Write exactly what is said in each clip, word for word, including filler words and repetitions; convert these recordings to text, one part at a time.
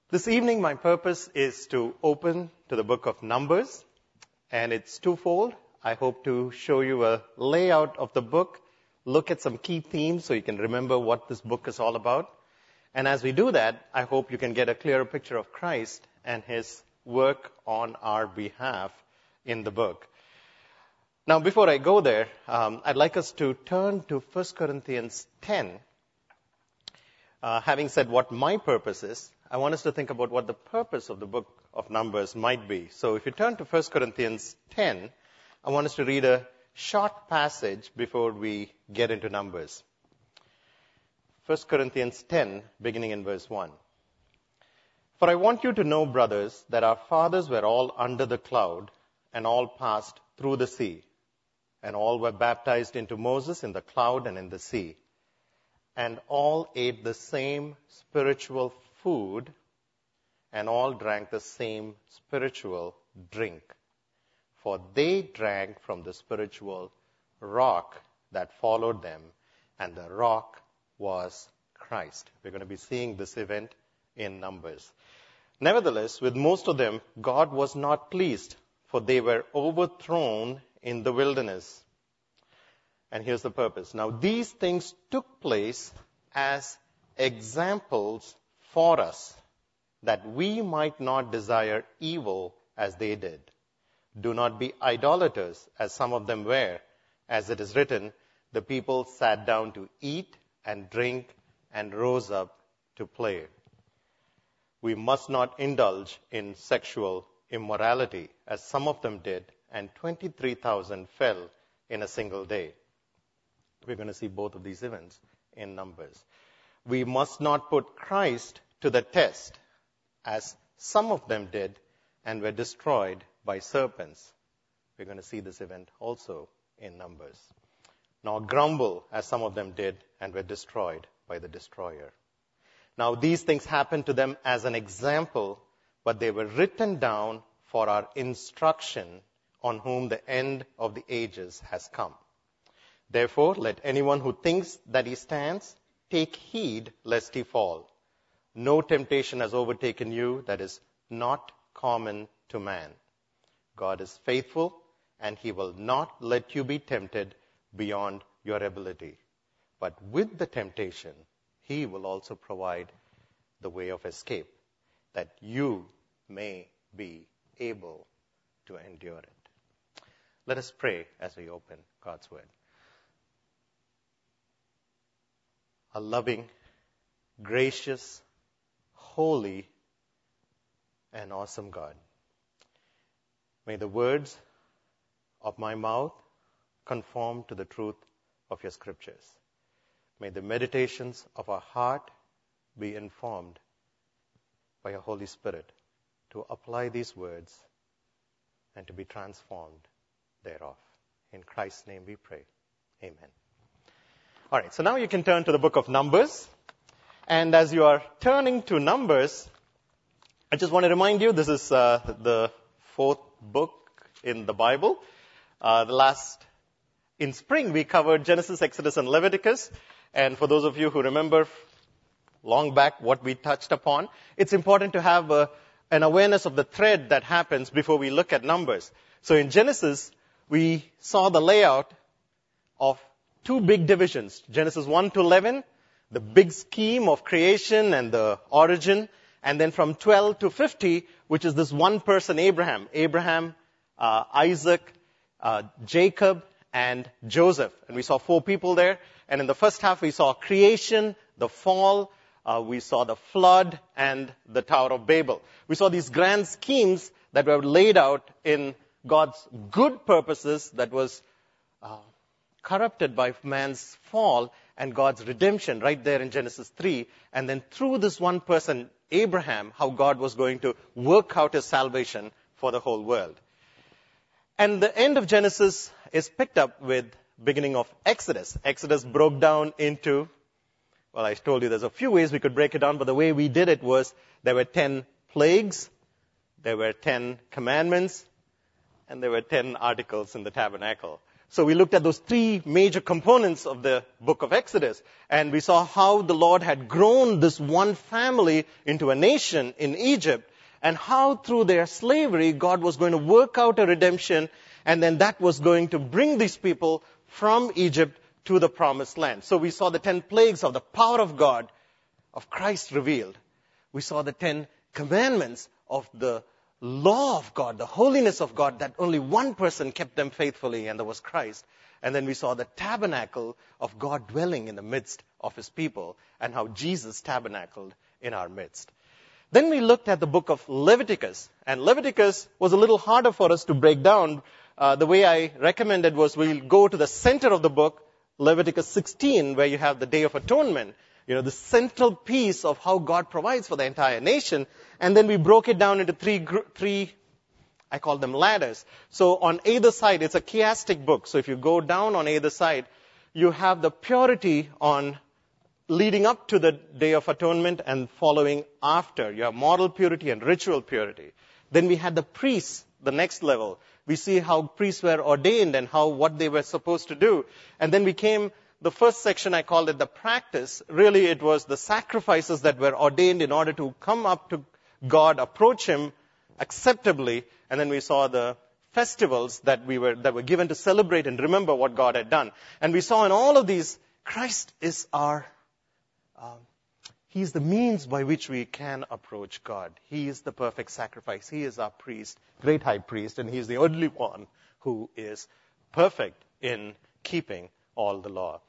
This evening, my purpose is to open to the book of Numbers, and it's twofold. I hope to show you a layout of the book, look at some key themes so you can remember what this book is all about. And as we do that, I hope you can get a clearer picture of Christ and his work on our behalf in the book. Now, before I go there, um, I'd like us to turn to First Corinthians ten. Uh, having said what my purpose is, I want us to think about what the purpose of the book of Numbers might be. So if you turn to First Corinthians ten, I want us to read a short passage before we get into Numbers. First Corinthians ten, beginning in verse one. For I want you to know, brothers, that our fathers were all under the cloud, and all passed through the sea, and all were baptized into Moses in the cloud and in the sea, and all ate the same spiritual food, and all drank the same spiritual drink. For they drank from the spiritual rock that followed them, and the rock was Christ. We're going to be seeing this event in Numbers. Nevertheless, with most of them, God was not pleased, for they were overthrown in the wilderness. And here's the purpose. Now, these things took place as examples for us, that we might not desire evil as they did. Do not be idolaters, as some of them were. As it is written, the people sat down to eat and drink and rose up to play. We must not indulge in sexual immorality, as some of them did, and twenty-three thousand fell in a single day. We're going to see both of these events in Numbers. We must not put Christ to the test, as some of them did and were destroyed by serpents. We're going to see this event also in Numbers. Nor grumble, as some of them did and were destroyed by the destroyer. Now, these things happened to them as an example, but they were written down for our instruction, on whom the end of the ages has come. Therefore, let anyone who thinks that he stands take heed lest he fall. No temptation has overtaken you that is not common to man. God is faithful, and he will not let you be tempted beyond your ability. But with the temptation, he will also provide the way of escape, that you may be able to endure it. Let us pray as we open God's word. A loving, gracious, holy, and awesome God, may the words of my mouth conform to the truth of your scriptures. May the meditations of our heart be informed by your Holy Spirit to apply these words and to be transformed thereof. In Christ's name we pray. Amen. All right, so now you can turn to the book of Numbers. And as you are turning to Numbers, I just want to remind you, this is uh, the fourth book in the Bible. Uh, the last, in spring, we covered Genesis, Exodus, and Leviticus. And for those of you who remember long back what we touched upon, it's important to have a, an awareness of the thread that happens before we look at Numbers. So in Genesis, we saw the layout of two big divisions. Genesis one to eleven, the big scheme of creation and the origin. And then from twelve to fifty, which is this one person, Abraham. Abraham, uh, Isaac, uh, Jacob, and Joseph. And we saw four people there. And in the first half, we saw creation, the fall, uh, we saw the flood, and the Tower of Babel. We saw these grand schemes that were laid out in God's good purposes that was uh, corrupted by man's fall and God's redemption right there in Genesis three. And then through this one person, Abraham, how God was going to work out his salvation for the whole world. And the end of Genesis is picked up with beginning of Exodus. Exodus broke down into, well, I told you there's a few ways we could break it down, but the way we did it was there were ten plagues, there were ten commandments, and there were ten articles in the tabernacle. So we looked at those three major components of the book of Exodus, and we saw how the Lord had grown this one family into a nation in Egypt, and how through their slavery, God was going to work out a redemption, and then that was going to bring these people from Egypt to the promised land. So we saw the ten plagues of the power of God, of Christ revealed. We saw the ten commandments of the law of God, the holiness of God, that only one person kept them faithfully, and that was Christ. And then we saw the tabernacle of God dwelling in the midst of his people, and how Jesus tabernacled in our midst. Then we looked at the book of Leviticus, and Leviticus was a little harder for us to break down. Uh, the way I recommended was we'll go to the center of the book, Leviticus sixteen, where you have the Day of Atonement, you know, the central piece of how God provides for the entire nation. And then we broke it down into three, three, I call them ladders. So on either side, it's a chiastic book. So if you go down on either side, you have the purity on leading up to the Day of Atonement and following after. You have moral purity and ritual purity. Then we had the priests, the next level. We see how priests were ordained and how what they were supposed to do. And then we came, the first section, I called it the practice. Really, it was the sacrifices that were ordained in order to come up to God, approach him acceptably. And then we saw the festivals that we were, that were given to celebrate and remember what God had done. And we saw in all of these, Christ is our, um, he is the means by which we can approach God. He is the perfect sacrifice. He is our priest, great high priest, and he is the only one who is perfect in keeping all the law.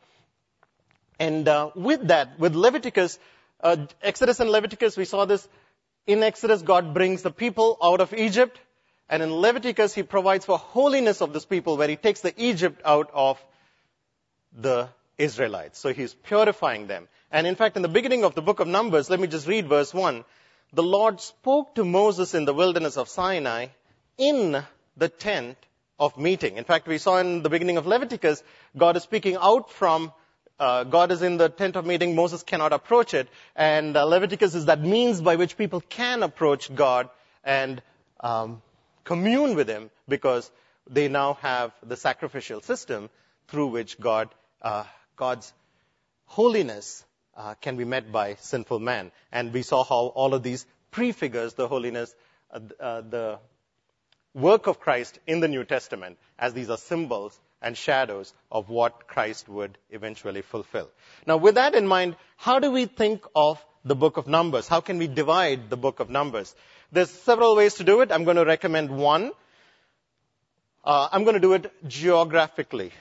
And uh, with that, with Leviticus, uh, Exodus and Leviticus, we saw this. In Exodus, God brings the people out of Egypt. And in Leviticus, he provides for holiness of this people, where he takes the Egypt out of the Israelites. So he's purifying them. And in fact, in the beginning of the book of Numbers, let me just read verse one. The Lord spoke to Moses in the wilderness of Sinai in the tent of meeting. In fact, we saw in the beginning of Leviticus, God is speaking out from, uh, God is in the tent of meeting, Moses cannot approach it. And uh, Leviticus is that means by which people can approach God and um, commune with him, because they now have the sacrificial system through which God, uh, God's holiness uh, can be met by sinful man. And we saw how all of these prefigures the holiness, uh, uh, the work of Christ in the New Testament, as these are symbols and shadows of what Christ would eventually fulfill. Now, with that in mind, how do we think of the book of Numbers? How can we divide the book of Numbers? There's several ways to do it. I'm going to recommend one. Uh, I'm going to do it geographically.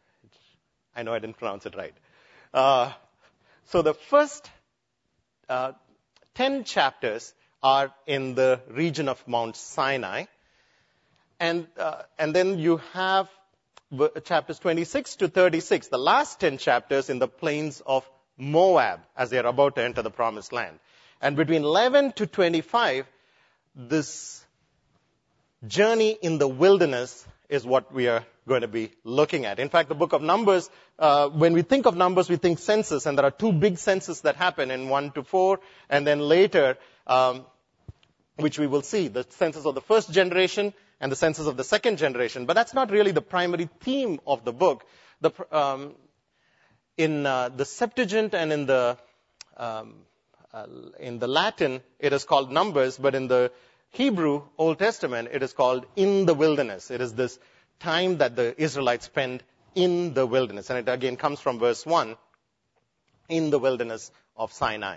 I know I didn't pronounce it right. Uh, so the first uh, ten chapters are in the region of Mount Sinai. And uh, and then you have chapters twenty-six to thirty-six, the last ten chapters in the plains of Moab, as they are about to enter the promised land. And between eleven to twenty-five, this journey in the wilderness is what we are going to be looking at. In fact, the book of Numbers, uh, when we think of Numbers, we think census, and there are two big censuses that happen in one to four, and then later, um, which we will see, the census of the first generation and the census of the second generation. But that's not really the primary theme of the book. The, um, in uh, the Septuagint and in the um, uh, in the Latin, it is called Numbers, but in the Hebrew Old Testament, it is called in the wilderness. It is this time that the Israelites spend in the wilderness. And it again comes from verse one, in the wilderness of Sinai.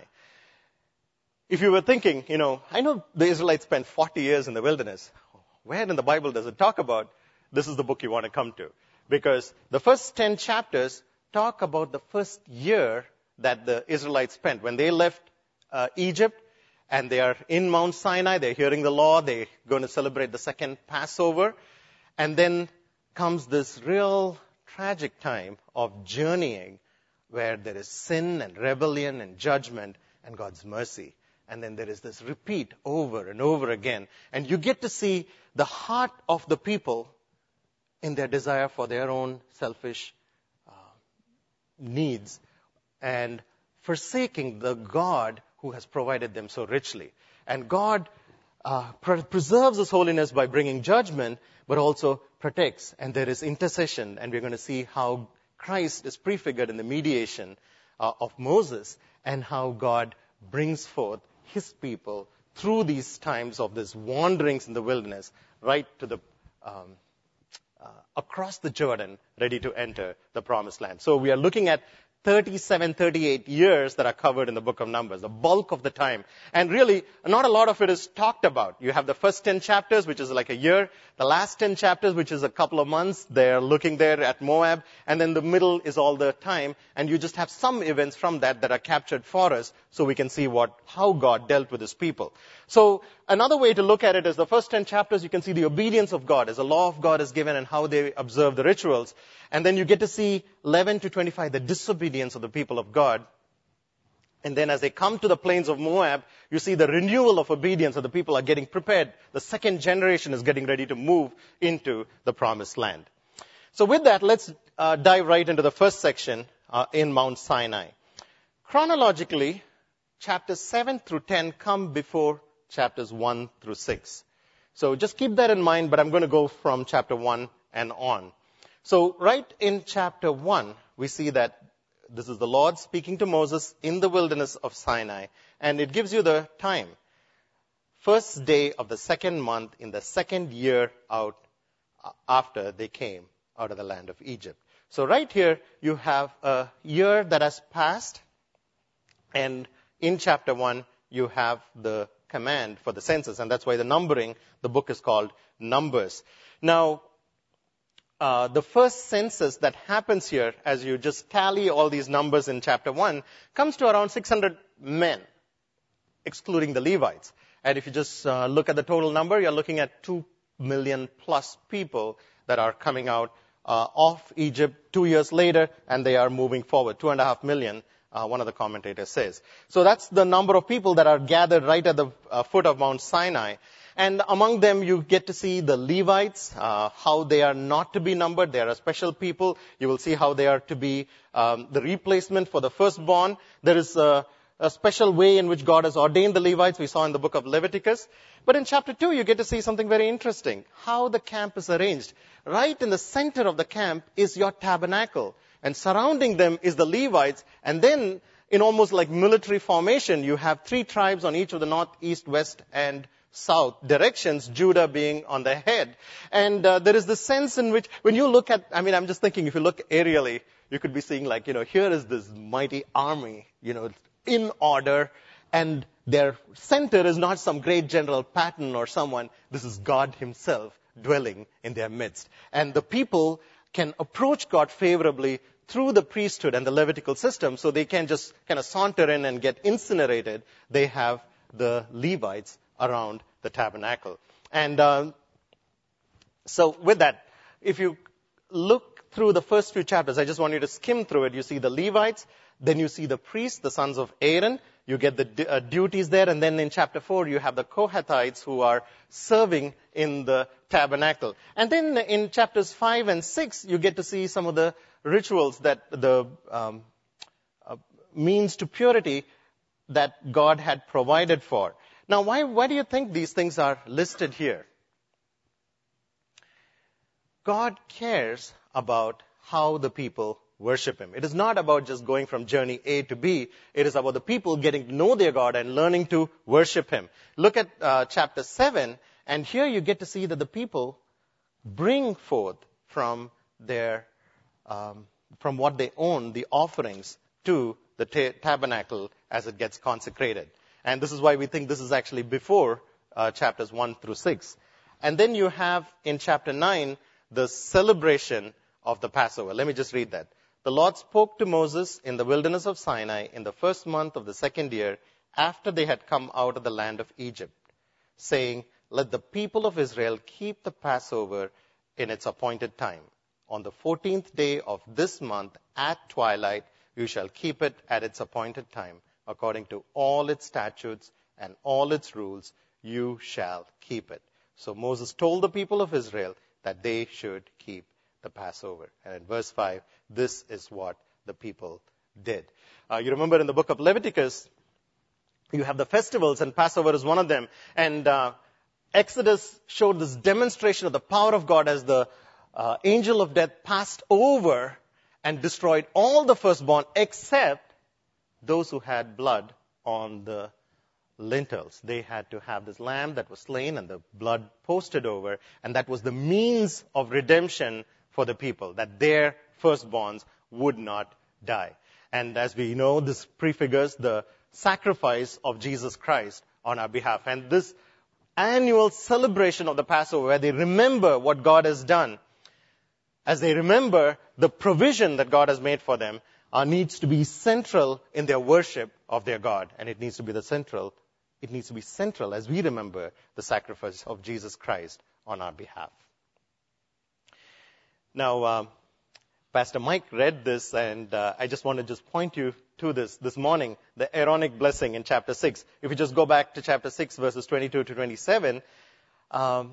If you were thinking, you know, I know the Israelites spent forty years in the wilderness. Where in the Bible does it talk about? This is the book you want to come to. Because the first ten chapters talk about the first year that the Israelites spent. When they left uh, Egypt and they are in Mount Sinai, they're hearing the law, they're going to celebrate the second Passover. And then comes this real tragic time of journeying where there is sin and rebellion and judgment and God's mercy. And then there is this repeat over and over again. And you get to see the heart of the people in their desire for their own selfish uh, needs and forsaking the God who has provided them so richly. And God uh, pre- preserves His holiness by bringing judgment, but also protects. And there is intercession, and we're going to see how Christ is prefigured in the mediation uh, of Moses, and how God brings forth His people through these times of these wanderings in the wilderness, right to the um, uh, across the Jordan, ready to enter the promised land. So we are looking at thirty-seven, thirty-eight years that are covered in the book of Numbers, the bulk of the time. And really, not a lot of it is talked about. You have the first ten chapters, which is like a year. The last ten chapters, which is a couple of months. They're looking there at Moab. And then the middle is all the time. And you just have some events from that that are captured for us so we can see what, how God dealt with His people. So another way to look at it is the first ten chapters, you can see the obedience of God as the law of God is given and how they observe the rituals. And then you get to see eleven to twenty-five, the disobedience of the people of God. And then as they come to the plains of Moab, you see the renewal of obedience, of the people are getting prepared. The second generation is getting ready to move into the promised land. So with that, let's uh, dive right into the first section uh, in Mount Sinai. Chronologically, chapters seven through ten come before chapters one through six. So just keep that in mind, but I'm going to go from chapter one and on. So right in chapter one, we see that this is the Lord speaking to Moses in the wilderness of Sinai, and it gives you the time. First day of the second month in the second year out after they came out of the land of Egypt. So right here, you have a year that has passed, and in chapter one, you have the command for the census, and that's why the numbering, the book is called Numbers. Now, Uh, the first census that happens here, as you just tally all these numbers in chapter one, comes to around six hundred men, excluding the Levites. And if you just uh, look at the total number, you're looking at two million plus people that are coming out uh, of Egypt two years later, and they are moving forward, two and a half million, uh, one of the commentators says. So that's the number of people that are gathered right at the uh, foot of Mount Sinai. And among them, you get to see the Levites, uh, how they are not to be numbered. They are a special people. You will see how they are to be um, the replacement for the firstborn. There is a, a special way in which God has ordained the Levites. We saw in the book of Leviticus. But in chapter two, you get to see something very interesting, how the camp is arranged. Right in the center of the camp is your tabernacle. And surrounding them is the Levites. And then, in almost like military formation, you have three tribes on each of the north, east, west, and south directions, Judah being on the head. And uh, there is the sense in which, when you look at, I mean, I'm just thinking, if you look aerially, you could be seeing like, you know, here is this mighty army, you know, in order, and their center is not some great general Patton or someone. This is God Himself dwelling in their midst. And the people can approach God favorably through the priesthood and the Levitical system, so they can just kind of saunter in and get incinerated. They have the Levites around the tabernacle. And uh, so with that, if you look through the first few chapters, I just want you to skim through it. You see the Levites, then you see the priests, the sons of Aaron. You get the uh, duties there. And then in chapter four, you have the Kohathites who are serving in the tabernacle. And then in chapters five and six, you get to see some of the rituals that the um, uh, means to purity that God had provided for. Now, why, why do you think these things are listed here? God cares about how the people worship Him. It is not about just going from journey A to B. It is about the people getting to know their God and learning to worship Him. Look at uh, chapter seven, and here you get to see that the people bring forth from their, um, from what they own, the offerings to the ta- tabernacle as it gets consecrated. And this is why we think this is actually before uh, chapters one through six. And then you have in chapter nine the celebration of the Passover. Let me just read that. The Lord spoke to Moses in the wilderness of Sinai in the first month of the second year after they had come out of the land of Egypt, saying, "Let the people of Israel keep the Passover in its appointed time. On the fourteenth day of this month at twilight, you shall keep it at its appointed time. According to all its statutes and all its rules, you shall keep it." So Moses told the people of Israel that they should keep the Passover. And in verse five, this is what the people did. Uh, you remember in the book of Leviticus, you have the festivals, and Passover is one of them. And uh, Exodus showed this demonstration of the power of God as the uh, angel of death passed over and destroyed all the firstborn except those who had blood on the lintels. They had to have this lamb that was slain and the blood posted over, and that was the means of redemption for the people, that their firstborns would not die. And as we know, this prefigures the sacrifice of Jesus Christ on our behalf. And this annual celebration of the Passover, where they remember what God has done, as they remember the provision that God has made for them, uh, needs to be central in their worship of their God. And it needs to be the central, it needs to be central as we remember the sacrifice of Jesus Christ on our behalf. Now, um, Pastor Mike read this, and uh, I just want to just point you to this this morning, the Aaronic blessing in chapter six. If you just go back to chapter six, verses twenty-two to twenty-seven, um,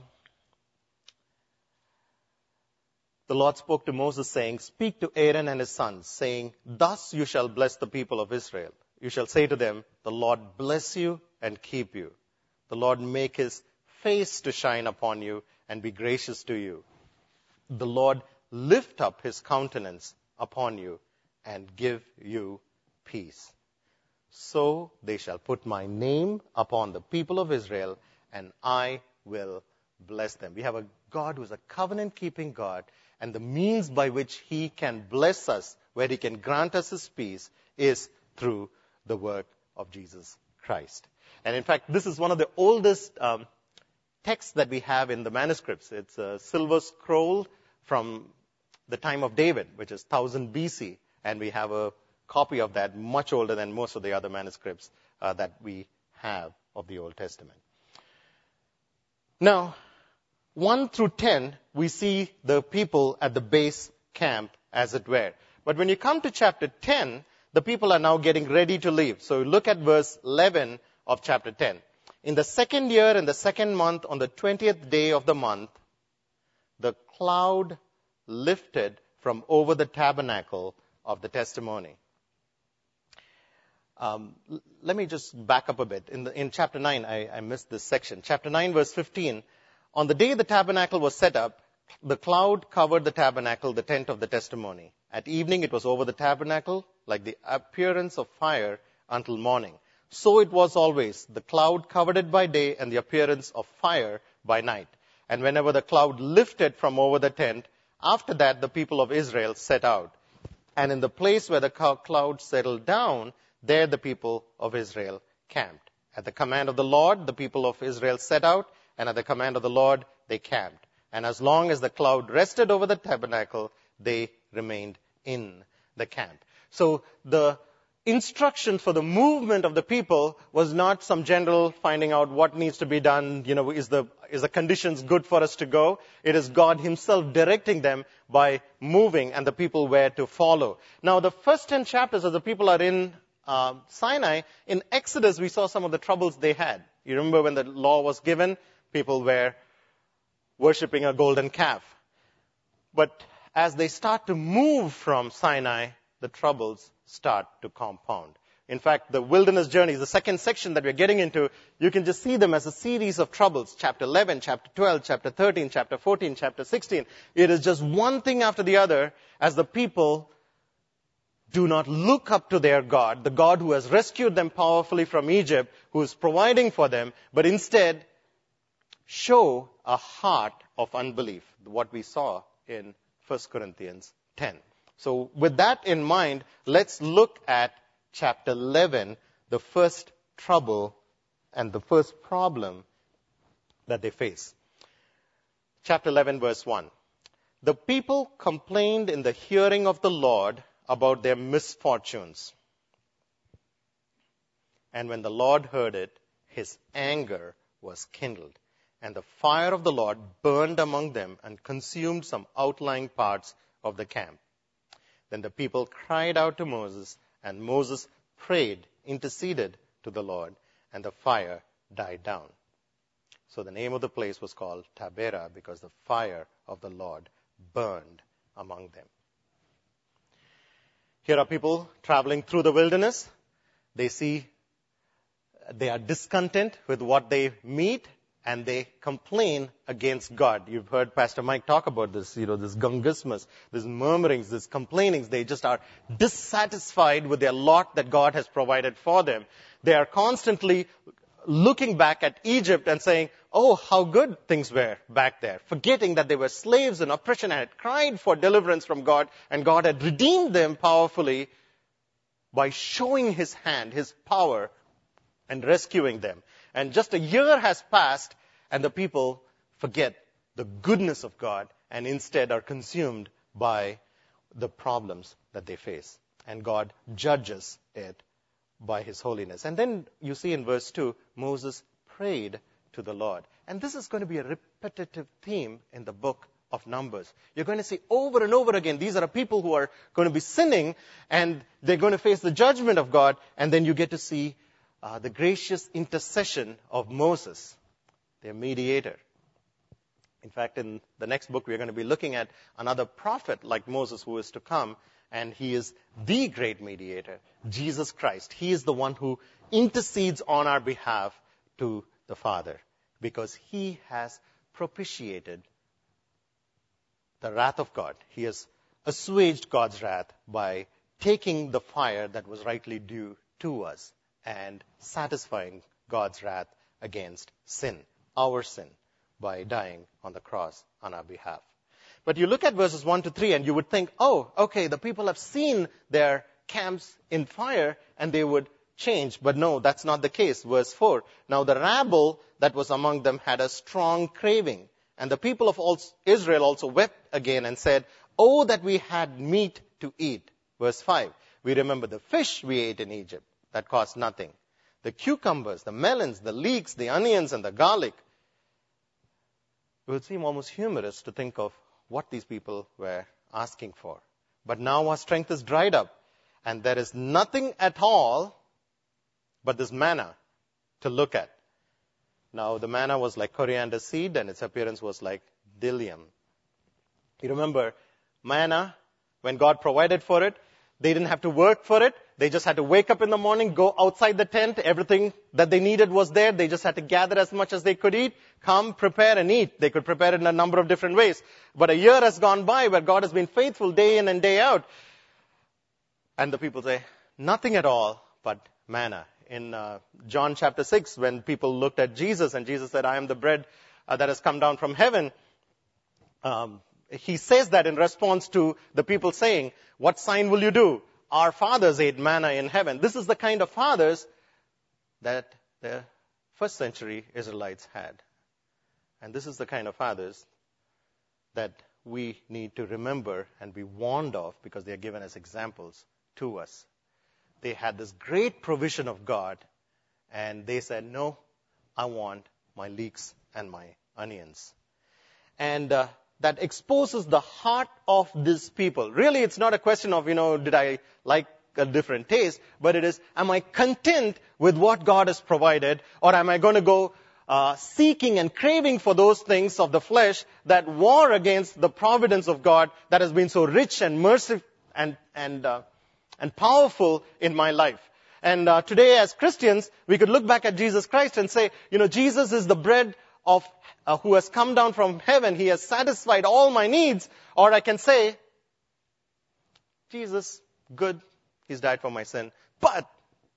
the Lord spoke to Moses saying, "Speak to Aaron and his sons, saying, thus you shall bless the people of Israel. You shall say to them, the Lord bless you and keep you. The Lord make his face to shine upon you and be gracious to you. The Lord lift up his countenance upon you and give you peace. So they shall put my name upon the people of Israel, and I will bless them." We have a God who is a covenant-keeping God, and the means by which he can bless us, where he can grant us his peace, is through the work of Jesus Christ. And in fact, this is one of the oldest um, texts that we have in the manuscripts. It's a silver scroll from the time of David, which is one thousand B C, and we have a copy of that much older than most of the other manuscripts uh, that we have of the Old Testament. Now, one through ten, we see the people at the base camp, as it were. But when you come to chapter ten, the people are now getting ready to leave. So look at verse eleven of chapter ten. "In the second year, in the second month, on the twentieth day of the month, the cloud lifted from over the tabernacle of the testimony." Um, l- let me just back up a bit. In, the, in chapter nine, I, I missed this section. Chapter nine, verse fifteen. "On the day the tabernacle was set up, the cloud covered the tabernacle, the tent of the testimony. At evening it was over the tabernacle, like the appearance of fire until morning. So it was always. The cloud covered it by day, and the appearance of fire by night. And whenever the cloud lifted from over the tent, after that the people of Israel set out. And in the place where the cloud settled down, there the people of Israel camped. At the command of the Lord, the people of Israel set out, and at the command of the Lord, they camped. And as long as the cloud rested over the tabernacle, they remained in the camp." So the instruction for the movement of the people was not some general finding out what needs to be done, you know, is the is the conditions good for us to go? It is God himself directing them by moving, and the people were to follow. Now, the first ten chapters, as the people are in uh, Sinai, in Exodus, we saw some of the troubles they had. You remember when the law was given, people were worshipping a golden calf. But as they start to move from Sinai, the troubles start to compound. In fact, the wilderness journeys, the second section that we're getting into, you can just see them as a series of troubles. Chapter eleven, chapter twelve, chapter thirteen, chapter fourteen, chapter sixteen. It is just one thing after the other as the people do not look up to their God, the God who has rescued them powerfully from Egypt, who is providing for them, but instead show a heart of unbelief, what we saw in First Corinthians ten. So with that in mind, let's look at chapter eleven, the first trouble and the first problem that they face. Chapter eleven, verse one. "The people complained in the hearing of the Lord about their misfortunes. And when the Lord heard it, his anger was kindled. And the fire of the Lord burned among them and consumed some outlying parts of the camp. Then the people cried out to Moses, and Moses prayed, interceded to the Lord, and the fire died down. So the name of the place was called Taberah, because the fire of the Lord burned among them." Here are people traveling through the wilderness. They see, they are discontent with what they meet, and they complain against God. You've heard Pastor Mike talk about this, you know, this gungismus, this murmurings, this complainings. They just are dissatisfied with their lot that God has provided for them. They are constantly looking back at Egypt and saying, oh, how good things were back there, forgetting that they were slaves in oppression and had cried for deliverance from God, and God had redeemed them powerfully by showing his hand, his power, and rescuing them. And just a year has passed, and the people forget the goodness of God and instead are consumed by the problems that they face. And God judges it by his holiness. And then you see in verse two, Moses prayed to the Lord. And this is going to be a repetitive theme in the book of Numbers. You're going to see over and over again, these are people who are going to be sinning, and they're going to face the judgment of God, and then you get to see Uh, the gracious intercession of Moses, their mediator. In fact, in the next book, we're going to be looking at another prophet like Moses who is to come, and he is the great mediator, Jesus Christ. He is the one who intercedes on our behalf to the Father, because he has propitiated the wrath of God. He has assuaged God's wrath by taking the fire that was rightly due to us and satisfying God's wrath against sin, our sin, by dying on the cross on our behalf. But you look at verses one to three and you would think, oh, okay, the people have seen their camps in fire and they would change. But no, that's not the case. Verse four, now the rabble that was among them had a strong craving. And the people of Israel also wept again and said, oh, that we had meat to eat. Verse five, we remember the fish we ate in Egypt. That cost nothing. The cucumbers, the melons, the leeks, the onions, and the garlic. It would seem almost humorous to think of what these people were asking for. But now our strength is dried up, and there is nothing at all but this manna to look at. Now, the manna was like coriander seed, and its appearance was like bdellium. You remember, manna, when God provided for it, they didn't have to work for it. They just had to wake up in the morning, go outside the tent. Everything that they needed was there. They just had to gather as much as they could eat, come, prepare, and eat. They could prepare it in a number of different ways. But a year has gone by where God has been faithful day in and day out. And the people say, nothing at all but manna. In uh, John chapter six, when people looked at Jesus and Jesus said, I am the bread uh, that has come down from heaven, um, he says that in response to the people saying, what sign will you do? Our fathers ate manna in heaven. This is the kind of fathers that the first century Israelites had. And this is the kind of fathers that we need to remember and be warned of, because they are given as examples to us. They had this great provision of God, and they said, no, I want my leeks and my onions. And uh, that exposes the heart of these people. Really, it's not a question of, you know, did I like a different taste, but it is, am I content with what God has provided, or am I going to go uh, seeking and craving for those things of the flesh that war against the providence of God that has been so rich and merciful and and uh, and powerful in my life? And uh, today, as Christians, we could look back at Jesus Christ and say, you know, Jesus is the bread of uh, who has come down from heaven. He has satisfied all my needs. Or I can say, Jesus, good, He's died for my sin, but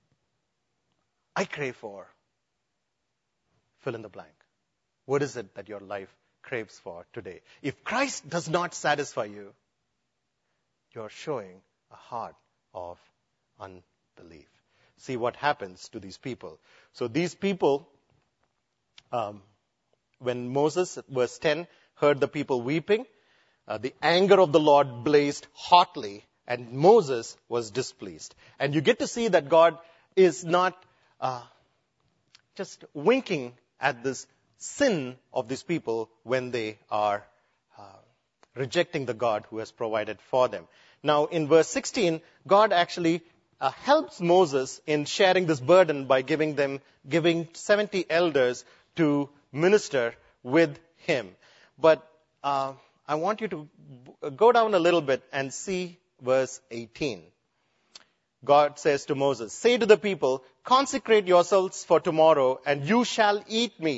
I crave for, fill in the blank. What is it that your life craves for today? If Christ does not satisfy you, you're showing a heart of unbelief. See what happens to these people. So these people, um, when Moses, verse ten, heard the people weeping, uh, the anger of the Lord blazed hotly, and Moses was displeased. And you get to see that God is not uh, just winking at this sin of these people when they are uh, rejecting the God who has provided for them. Now, in verse sixteen, God actually uh, helps Moses in sharing this burden by giving them, giving seventy elders to minister with him. But uh, I want you to go down a little bit and see verse eighteen. God says to Moses, say to the people, consecrate yourselves for tomorrow, and you shall eat meat.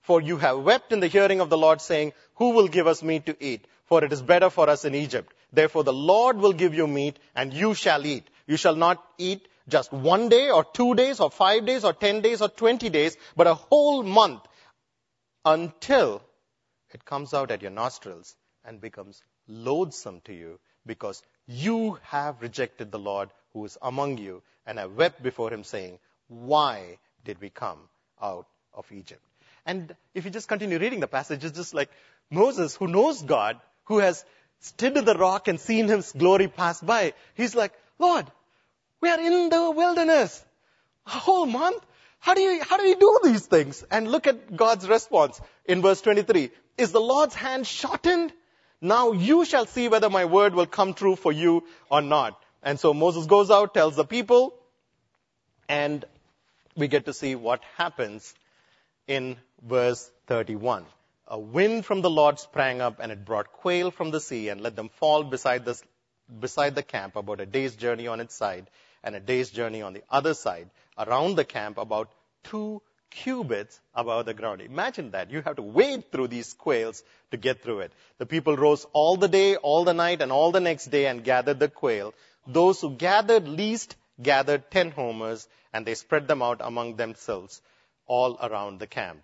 For you have wept in the hearing of the Lord, saying, who will give us meat to eat? For it is better for us in Egypt. Therefore the Lord will give you meat, and you shall eat. You shall not eat just one day, or two days, or five days, or ten days, or twenty days, but a whole month, until it comes out at your nostrils and becomes loathsome to you, because you have rejected the Lord who is among you, and have wept before him, saying, why did we come out of Egypt? And if you just continue reading the passage, it's just like Moses, who knows God, who has stood at the rock and seen his glory pass by. He's like, Lord, we are in the wilderness a whole month. How do you, how do you do these things? And look at God's response in verse twenty-three. Is the Lord's hand shortened? Now you shall see whether my word will come true for you or not. And so Moses goes out, tells the people, and we get to see what happens in verse thirty-one. A wind from the Lord sprang up, and it brought quail from the sea, and let them fall beside the, beside the camp, about a day's journey on its side, and a day's journey on the other side, around the camp, about two cubits above the ground. Imagine that. You have to wade through these quails to get through it. The people rose all the day, all the night, and all the next day, and gathered the quail. Those who gathered least gathered ten homers, and they spread them out among themselves all around the camp.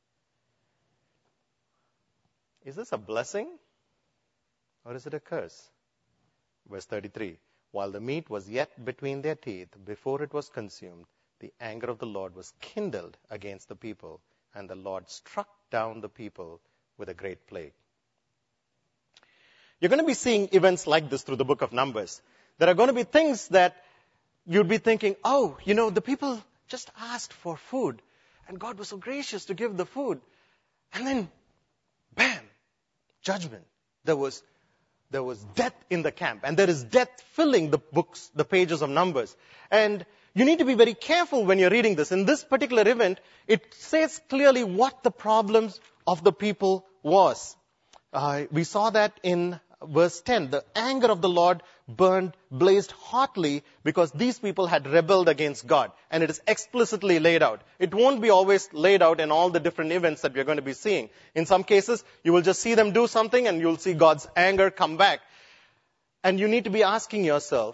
Is this a blessing, or is it a curse? Verse thirty-three. While the meat was yet between their teeth, before it was consumed, the anger of the Lord was kindled against the people, and the Lord struck down the people with a great plague. You're going to be seeing events like this through the book of Numbers. There are going to be things that you'd be thinking, oh, you know, the people just asked for food, and God was so gracious to give the food. And then, bam, judgment. There was, there was death in the camp, and there is death filling the books, the pages of Numbers. And you need to be very careful when you're reading this. In this particular event, it says clearly what the problems of the people was. Uh, we saw that in verse ten. The anger of the Lord burned, blazed hotly, because these people had rebelled against God. And it is explicitly laid out. It won't be always laid out in all the different events that we're going to be seeing. In some cases, you will just see them do something, and you'll see God's anger come back. And you need to be asking yourself,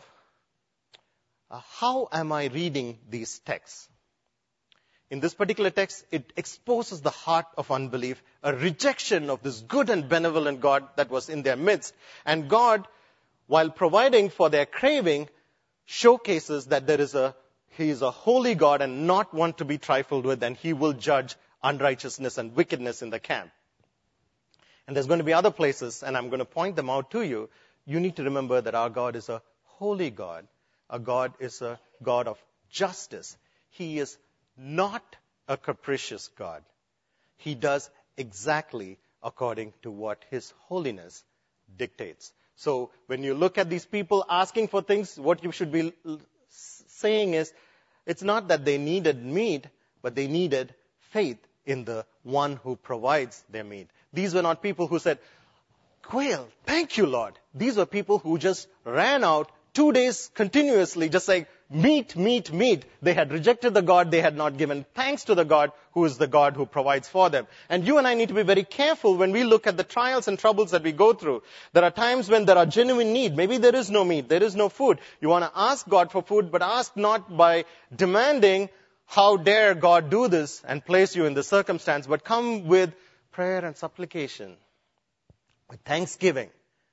Uh, how am I reading these texts? In this particular text, it exposes the heart of unbelief, a rejection of this good and benevolent God that was in their midst. And God, while providing for their craving, showcases that there is a, He is a holy God and not one to be trifled with, and He will judge unrighteousness and wickedness in the camp. And there's going to be other places, and I'm going to point them out to you. You need to remember that our God is a holy God. Our God is a God of justice. He is not a capricious God. He does exactly according to what His holiness dictates. So when you look at these people asking for things, what you should be saying is, it's not that they needed meat, but they needed faith in the one who provides their meat. These were not people who said, quail, thank you, Lord. These were people who just ran out two days continuously, just saying, meat, meat, meat. They had rejected the God. They had not given thanks to the God who is the God who provides for them. And you and I need to be very careful when we look at the trials and troubles that we go through. There are times when there are genuine need. Maybe there is no meat. There is no food. You want to ask God for food, but ask not by demanding, how dare God do this and place you in this circumstance, but come with prayer and supplication, with thanksgiving.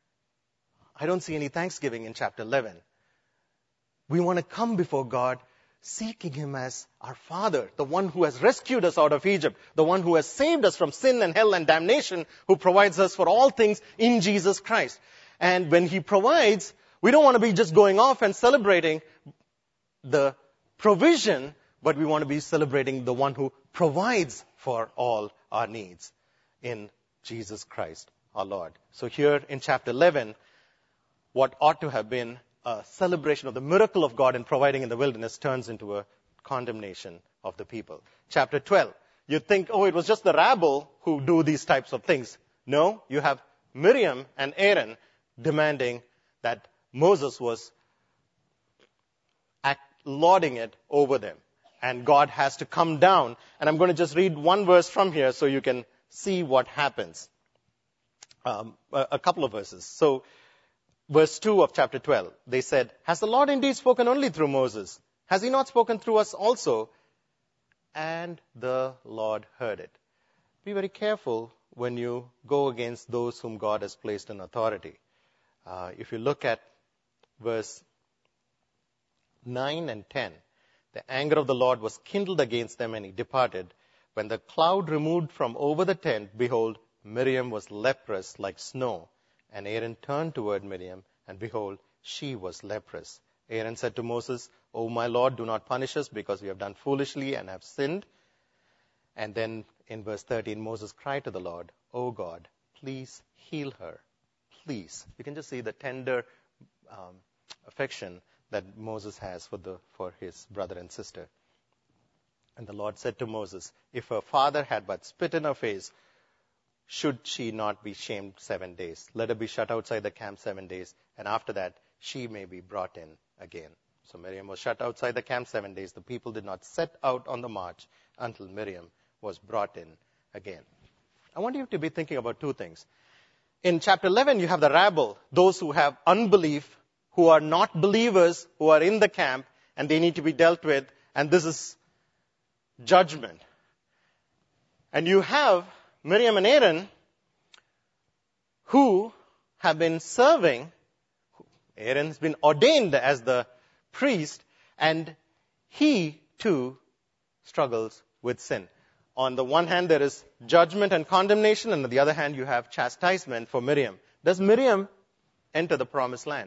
I don't see any thanksgiving in chapter eleven. We want to come before God seeking Him as our Father, the one who has rescued us out of Egypt, the one who has saved us from sin and hell and damnation, who provides us for all things in Jesus Christ. And when He provides, we don't want to be just going off and celebrating the provision, but we want to be celebrating the one who provides for all our needs in Jesus Christ, our Lord. So here in chapter eleven, what ought to have been a celebration of the miracle of God in providing in the wilderness turns into a condemnation of the people. Chapter twelve, you think, oh, it was just the rabble who do these types of things. No, you have Miriam and Aaron demanding that Moses was act, lording it over them. and God has to come down. And I'm going to just read one verse from here so you can see what happens. Um, a, a couple of verses. So, verse two of chapter twelve, they said, has the Lord indeed spoken only through Moses? Has he not spoken through us also? And the Lord heard it. Be very careful when you go against those whom God has placed in authority. Uh, if you look at verse nine and ten, the anger of the Lord was kindled against them, and he departed. When the cloud removed from over the tent, behold, Miriam was leprous like snow. And Aaron turned toward Miriam, and behold, she was leprous. Aaron said to Moses, O my Lord, do not punish us, because we have done foolishly and have sinned. And then in verse thirteen, Moses cried to the Lord, O God, please heal her. Please. You can just see the tender um, affection that Moses has for the for his brother and sister. And the Lord said to Moses, if her father had but spit in her face, should she not be shamed seven days? Let her be shut outside the camp seven days, and after that she may be brought in again. So Miriam was shut outside the camp seven days. The people did not set out on the march until Miriam was brought in again. I want you to be thinking about two things. In chapter eleven, you have the rabble, those who have unbelief, who are not believers, who are in the camp, and they need to be dealt with, and this is judgment. And you have Miriam and Aaron, who have been serving. Aaron's been ordained as the priest, and he too struggles with sin. On the one hand, there is judgment and condemnation, and on the other hand, you have chastisement for Miriam. Does Miriam enter the promised land?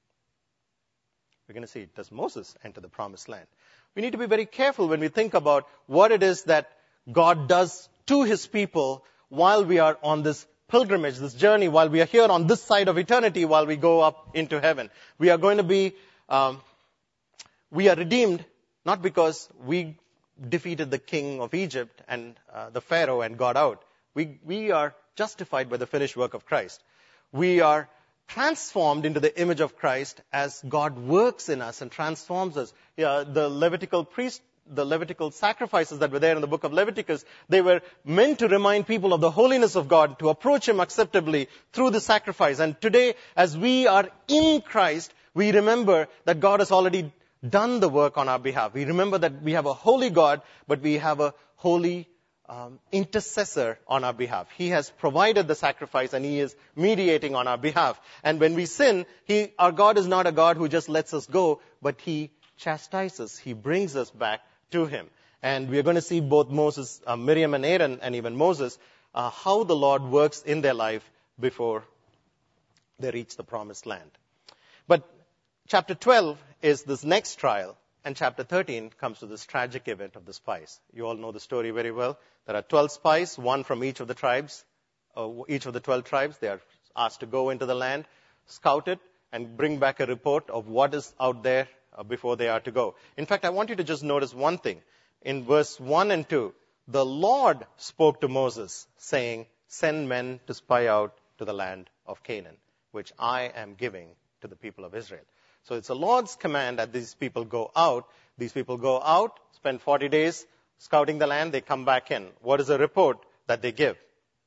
We're going to see, does Moses enter the promised land? We need to be very careful when we think about what it is that God does to his people while we are on this pilgrimage, this journey, while we are here on this side of eternity, while we go up into heaven. We are going to be, um, we are redeemed not because we defeated the king of Egypt and uh, the Pharaoh and got out. We, we are justified by the finished work of Christ. We are transformed into the image of Christ as God works in us and transforms us. Yeah, the Levitical priest, the Levitical sacrifices that were there in the book of Leviticus, they were meant to remind people of the holiness of God, to approach him acceptably through the sacrifice. And today, as we are in Christ, we remember that God has already done the work on our behalf. We remember that we have a holy God, but we have a holy um, intercessor on our behalf. He has provided the sacrifice, and he is mediating on our behalf. And when we sin, he, our God is not a God who just lets us go, but he chastises. He brings us back to him. And we are going to see both Moses, uh, Miriam and Aaron, and even Moses, uh, how the Lord works in their life before they reach the promised land. But chapter twelve is this next trial, and chapter thirteen comes to this tragic event of the spies. You all know the story very well. There are twelve spies, one from each of the tribes, uh, each of the twelve tribes. They are asked to go into the land, scout it, and bring back a report of what is out there uh, before they are to go. In fact, I want you to just notice one thing. In verse one and two, the Lord spoke to Moses, saying, send men to spy out to the land of Canaan, which I am giving to the people of Israel. So it's the Lord's command that these people go out. These people go out, spend forty days scouting the land, they come back in. What is the report that they give?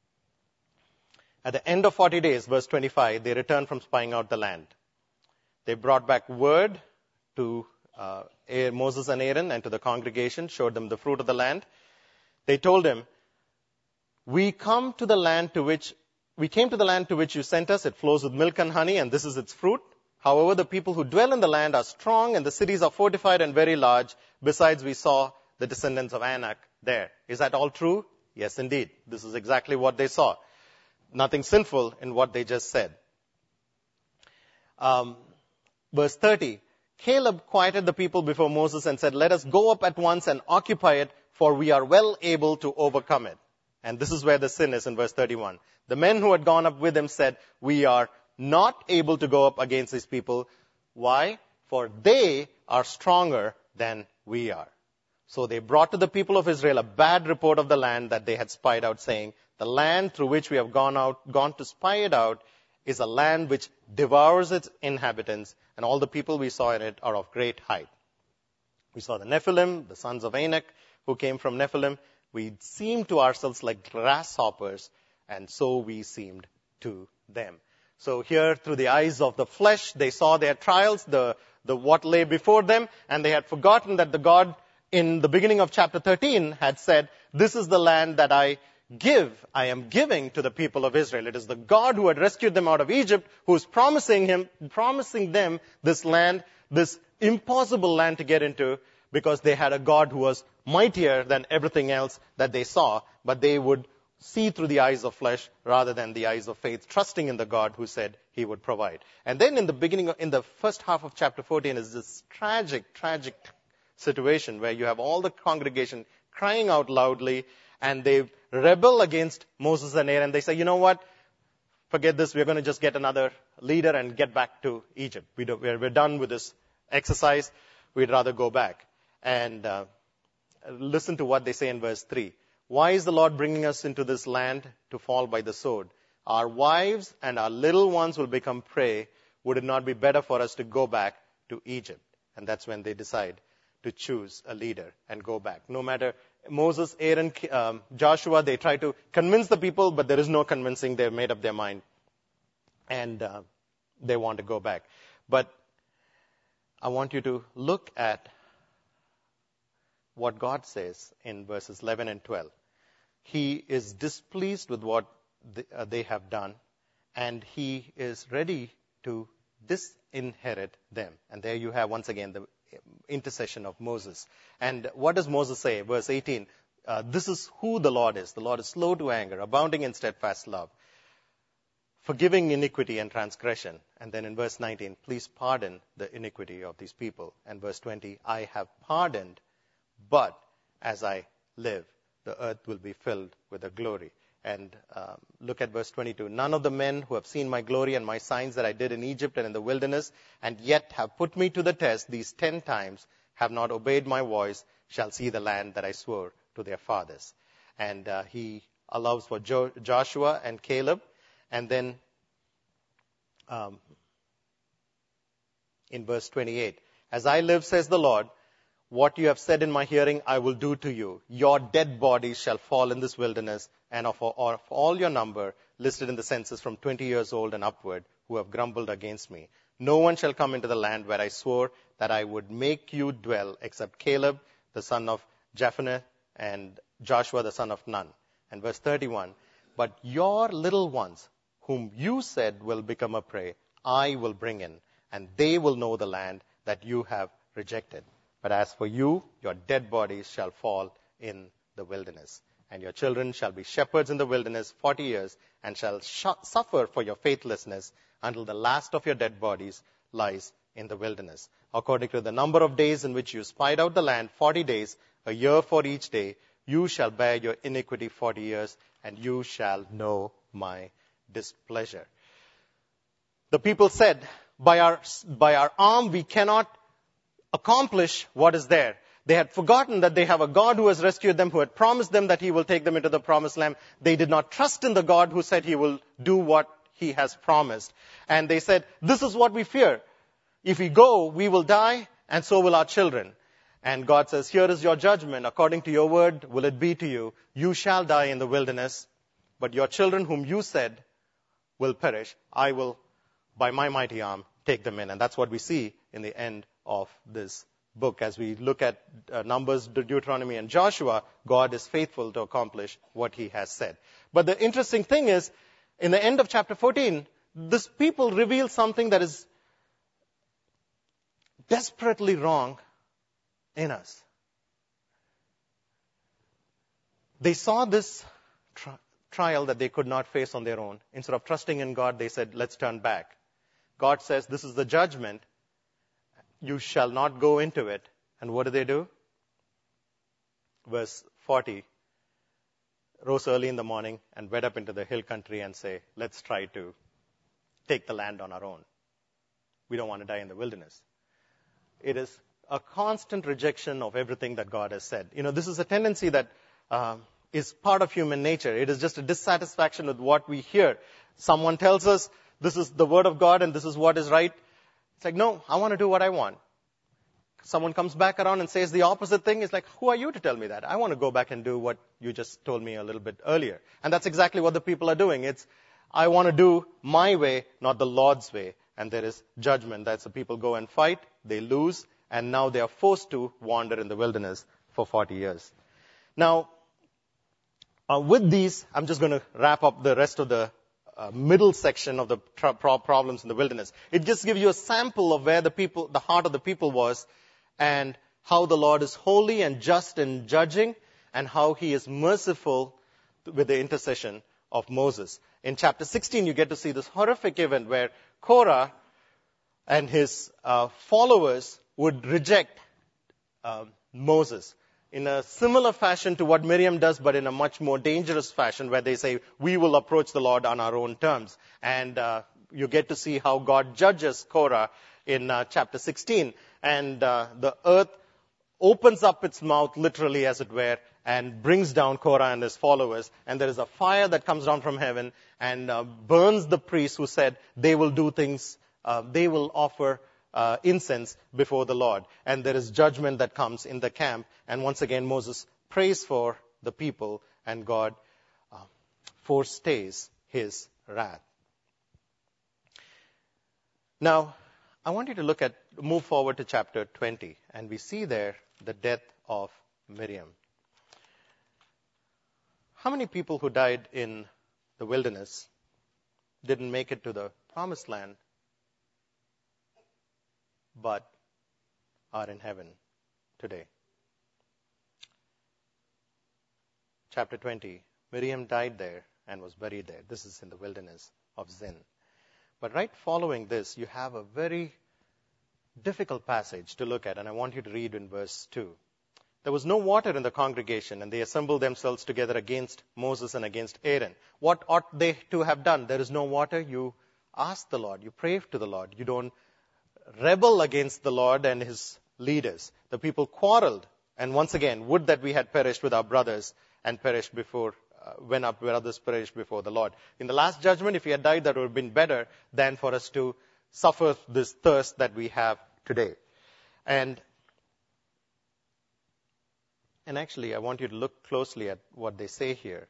At the end of forty days, verse twenty-five, they returned from spying out the land. They brought back word to uh, Moses and Aaron and to the congregation, showed them the fruit of the land. They told him, we come to the land to which, we came to the land to which you sent us. It flows with milk and honey, and this is its fruit. However, the people who dwell in the land are strong, and the cities are fortified and very large. Besides, we saw the descendants of Anak there. Is that all true? Yes, indeed. This is exactly what they saw. Nothing sinful in what they just said. Um, verse thirty. Caleb quieted the people before Moses and said, let us go up at once and occupy it, for we are well able to overcome it. And this is where the sin is in verse thirty-one. The men who had gone up with him said, we are not able to go up against these people. Why? For they are stronger than we are. So they brought to the people of Israel a bad report of the land that they had spied out, saying, the land through which we have gone out, gone to spy it out is a land which devours its inhabitants, and all the people we saw in it are of great height. We saw the Nephilim, the sons of Anak, who came from Nephilim. We seemed to ourselves like grasshoppers, and so we seemed to them. So here, through the eyes of the flesh, they saw their trials, the, the what lay before them, and they had forgotten that the God in the beginning of chapter thirteen had said, this is the land that I give, I am giving to the people of Israel. It is the God who had rescued them out of Egypt, who is promising him, promising them this land, this impossible land to get into, because they had a God who was mightier than everything else that they saw, but they would see through the eyes of flesh rather than the eyes of faith, trusting in the God who said he would provide. And then in the beginning, of, in the first half of chapter fourteen is this tragic, tragic situation where you have all the congregation crying out loudly, and they rebel against Moses and Aaron. They say, you know what? Forget this. We're going to just get another leader and get back to Egypt. We don't, we're, we're done with this exercise. We'd rather go back. And uh, listen to what they say in verse three. Why is the Lord bringing us into this land to fall by the sword? Our wives and our little ones will become prey. Would it not be better for us to go back to Egypt? And that's when they decide to choose a leader and go back. No matter Moses, Aaron, um, Joshua, they try to convince the people, but there is no convincing. They've made up their mind. And uh, they want to go back. But I want you to look at what God says in verses eleven and twelve. He is displeased with what they, uh, they have done, and he is ready to disinherit them. And there you have once again the intercession of Moses. And what does Moses say? Verse eighteen, uh, this is who the Lord is. The Lord is slow to anger, abounding in steadfast love, forgiving iniquity and transgression. And then in verse nineteen, please pardon the iniquity of these people. And verse twenty, I have pardoned, but as I live, the earth will be filled with the glory. And um, look at verse twenty-two. None of the men who have seen my glory and my signs that I did in Egypt and in the wilderness, and yet have put me to the test these ten times, have not obeyed my voice, shall see the land that I swore to their fathers. And uh, he allows for jo- Joshua and Caleb. And then um, in verse twenty-eight, as I live, says the Lord, what you have said in my hearing, I will do to you. Your dead bodies shall fall in this wilderness, and of, of all your number, listed in the census from twenty years old and upward, who have grumbled against me. No one shall come into the land where I swore that I would make you dwell, except Caleb, the son of Jephunneh, and Joshua, the son of Nun. And verse thirty-one, but your little ones, whom you said will become a prey, I will bring in, and they will know the land that you have rejected. But as for you, your dead bodies shall fall in the wilderness. And your children shall be shepherds in the wilderness forty years, and shall sh- suffer for your faithlessness until the last of your dead bodies lies in the wilderness. According to the number of days in which you spied out the land, forty days, a year for each day, you shall bear your iniquity forty years, and you shall know my displeasure. The people said, by our, by our arm we cannot accomplish what is there. They had forgotten that they have a God who has rescued them, who had promised them that he will take them into the promised land. They did not trust in the God who said he will do what he has promised. And they said, this is what we fear. If we go, we will die, and so will our children. And God says, here is your judgment. According to your word will it be to you. You shall die in the wilderness, but your children whom you said will perish, I will, by my mighty arm, take them in. And that's what we see in the end of this book. As we look at uh, Numbers, Deuteronomy, and Joshua, God is faithful to accomplish what he has said. But the interesting thing is, in the end of chapter fourteen, this people reveal something that is desperately wrong in us. They saw this tri- trial that they could not face on their own. Instead of trusting in God, they said, let's turn back. God says, this is the judgment. You shall not go into it. And what do they do? Verse forty, rose early in the morning and went up into the hill country and say, let's try to take the land on our own. We don't want to die in the wilderness. It is a constant rejection of everything that God has said. You know, this is a tendency that uh, is part of human nature. It is just a dissatisfaction with what we hear. Someone tells us, this is the word of God and this is what is right. It's like, no, I want to do what I want. someone comes back around and says the opposite thing, it's like, who are you to tell me that? I want to go back and do what you just told me a little bit earlier. And that's exactly what the people are doing. It's, I want to do my way, not the Lord's way. And there is judgment. That's the people go and fight, they lose, and now they are forced to wander in the wilderness for forty years. Now, uh, with these, I'm just going to wrap up the rest of the uh, middle section of the tra- pro- problems in the wilderness. It just gives you a sample of where the people, the heart of the people was, and how the Lord is holy and just in judging, and how he is merciful with the intercession of Moses. In chapter sixteen, you get to see this horrific event where Korah and his uh, followers would reject uh, Moses in a similar fashion to what Miriam does, but in a much more dangerous fashion, where they say, we will approach the Lord on our own terms. And uh, you get to see how God judges Korah in uh, chapter sixteen. And uh, the earth opens up its mouth, literally as it were, and brings down Korah and his followers. And there is a fire that comes down from heaven and uh, burns the priests who said they will do things, uh, they will offer uh, incense before the Lord. And there is judgment that comes in the camp. And once again, Moses prays for the people, and God uh, forestays his wrath. Now, I want you to look at, move forward to chapter twenty, and we see there the death of Miriam. How many people who died in the wilderness didn't make it to the promised land, but are in heaven today? Chapter twenty, Miriam died there and was buried there. This is in the wilderness of Zin. But right following this, you have a very difficult passage to look at, and I want you to read in verse two. There was no water in the congregation, and they assembled themselves together against Moses and against Aaron. What ought they to have done? There is no water. You ask the Lord. You pray to the Lord. You don't rebel against the Lord and his leaders. The people quarreled, and once again, would that we had perished with our brothers and perished before, uh, when our brothers perished before the Lord. In the last judgment, if we had died, that would have been better than for us to suffer this thirst that we have today. And And actually, I want you to look closely at what they say here.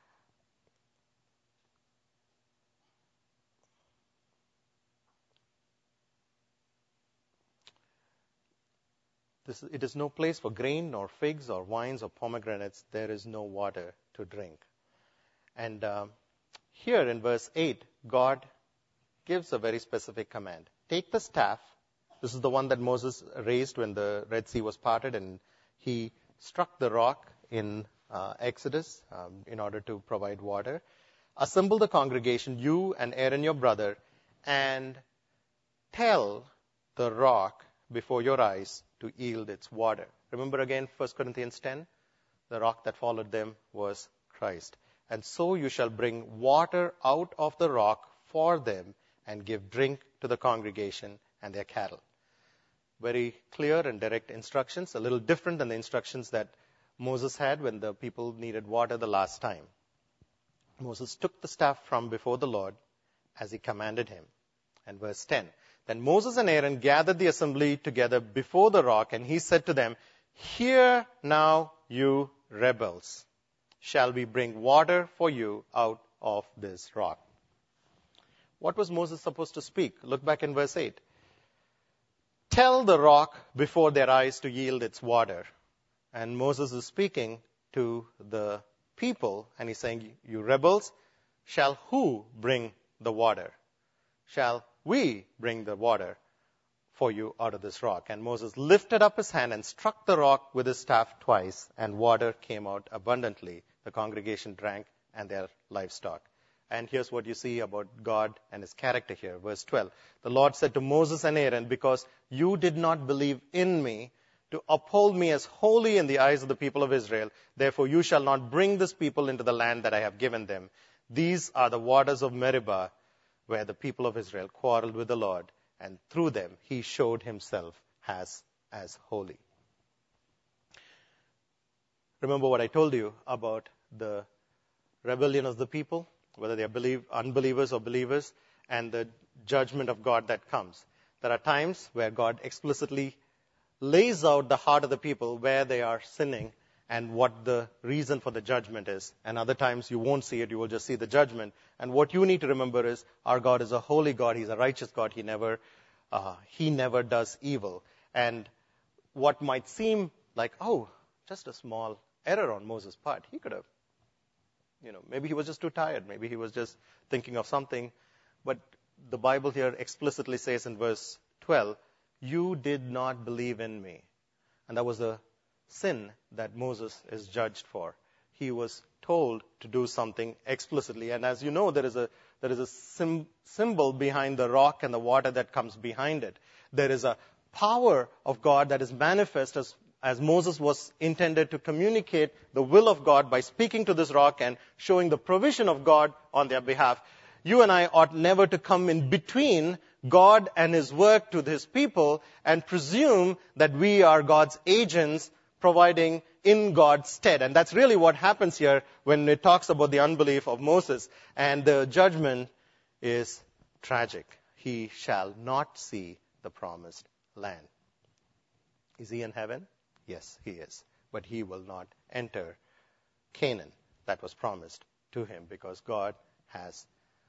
This, it is no place for grain, nor figs, or wines, or pomegranates. There is no water to drink. And um, here in verse eight, God gives a very specific command. Take the staff. This is the one that Moses raised when the Red Sea was parted, and he struck the rock in uh, Exodus um, in order to provide water. Assemble the congregation, you and Aaron your brother, and tell the rock before your eyes to yield its water. Remember again, First Corinthians ten, the rock that followed them was Christ. And so you shall bring water out of the rock for them and give drink to the congregation and their cattle. Very clear and direct instructions, a little different than the instructions that Moses had when the people needed water the last time. Moses took the staff from before the Lord as he commanded him. And verse ten, then Moses and Aaron gathered the assembly together before the rock, and he said to them, hear now, you rebels, shall we bring water for you out of this rock? What was Moses supposed to speak? Look back in verse eight. Tell the rock before their eyes to yield its water. And Moses is speaking to the people, and he's saying, you rebels, shall who bring the water? Shall we bring the water for you out of this rock? And Moses lifted up his hand and struck the rock with his staff twice, and water came out abundantly. The congregation drank, and their livestock. And here's what you see about God and his character here. Verse twelve. The Lord said to Moses and Aaron, because you did not believe in me to uphold me as holy in the eyes of the people of Israel, therefore you shall not bring this people into the land that I have given them. These are the waters of Meribah, where the people of Israel quarreled with the Lord, and through them he showed himself as, as holy. Remember what I told you about the rebellion of the people, whether they are believe, unbelievers or believers, and the judgment of God that comes. There are times where God explicitly lays out the heart of the people where they are sinning and what the reason for the judgment is. And other times you won't see it, you will just see the judgment. And what you need to remember is our God is a holy God, He's a righteous God, He never, uh, He never does evil. And what might seem like, oh, just a small error on Moses' part, he could have, you know, maybe he was just too tired, maybe he was just thinking of something. But the Bible here explicitly says in verse twelve, you did not believe in me. And that was a sin that Moses is judged for. He was told to do something explicitly. And as you know, there is a there is a sim, symbol behind the rock and the water that comes behind it. There is a power of God that is manifest as, as Moses was intended to communicate the will of God by speaking to this rock and showing the provision of God on their behalf. You and I ought never to come in between God and His work to His people and presume that we are God's agents providing in God's stead. And that's really what happens here when it talks about the unbelief of Moses. And the judgment is tragic. He shall not see the promised land. Is he in heaven? Yes, he is. But he will not enter Canaan that was promised to him because God has